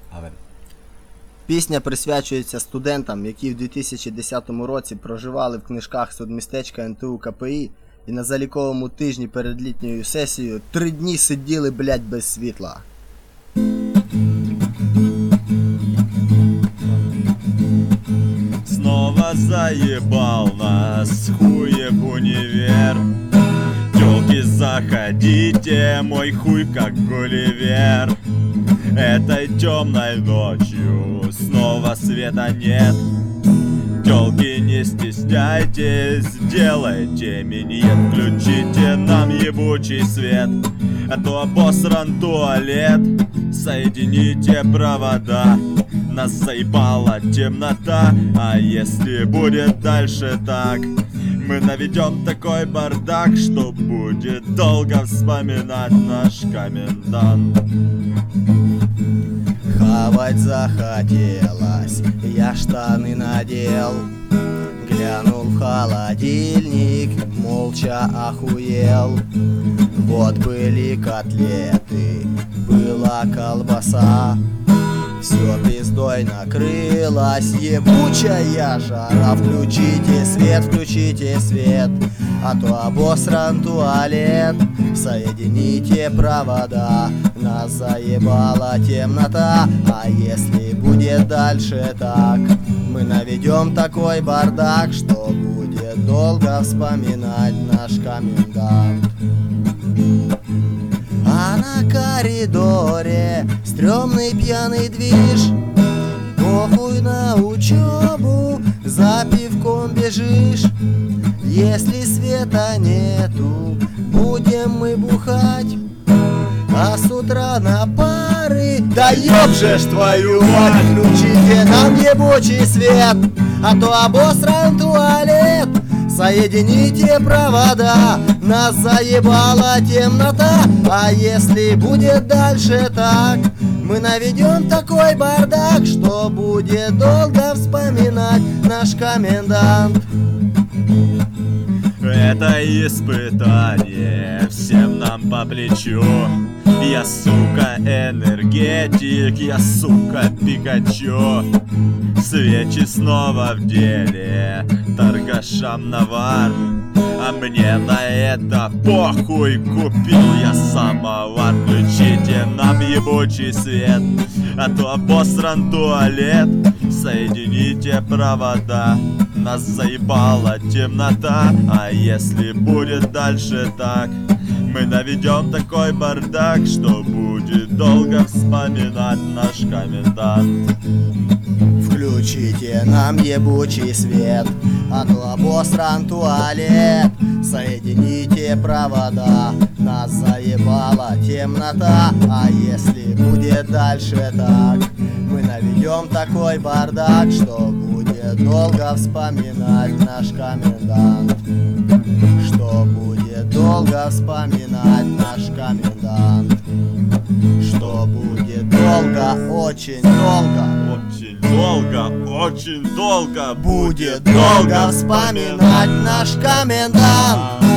Пісня присвячується студентам, які в 2010 році проживали в книжках судмістечка НТУ КПІ і на заліковому тижні перед літньою сесією 3 дні сиділи, блять, без світла. Снова заебал нас хуев универ. Тёлки, заходите, мой хуй как Гулливер. Этой темной ночью снова света нет. Тёлки, не стесняйтесь, делайте миньет. Включите нам ебучий свет, а то обосран туалет. Соедините провода, нас заебала темнота. А если будет дальше так, мы наведем такой бардак, что будет долго вспоминать наш комендант. Хавать захотелось, я штаны надел. Глянул в холодильник, молча охуел. Вот были котлеты, была колбаса. Все пиздой накрылась, ебучая жара. Включите свет, а то обосран туалет. Соедините провода, нас заебала темнота. А если будет дальше так, мы наведем такой бардак, что будет долго вспоминать наш комендант. А на коридоре стрёмный пьяный движ. Похуй на учебу, за пивком бежишь. Если света нету, будем мы бухать. А с утра на пары, да ёб же ж твою мать. Включите нам ебучий свет, а то обосран туалет. Соедините провода, нас заебала темнота. А если будет дальше так, мы наведем такой бардак, что будет долго вспоминать наш комендант. Это испытание всем нам по плечу. Я, сука, энергетик, я, сука, Пикачу. Свечи снова в деле, торгашам навар. А мне на это похуй, купил я самовар. Включите нам ебучий свет, а то обосран туалет. Соедините провода, нас заебала темнота. А если будет дальше так, мы наведем такой бардак, что будет долго вспоминать наш комендант. Включите нам ебучий свет, а то обосран туалет. Соедините провода, нас заебала темнота. А если будет дальше так, мы наведем такой бардак, что будет долго вспоминать наш комендант. Что будет долго вспоминать наш комендант. Что будет долго, очень долго. Очень долго будет долго вспоминать наш комендант.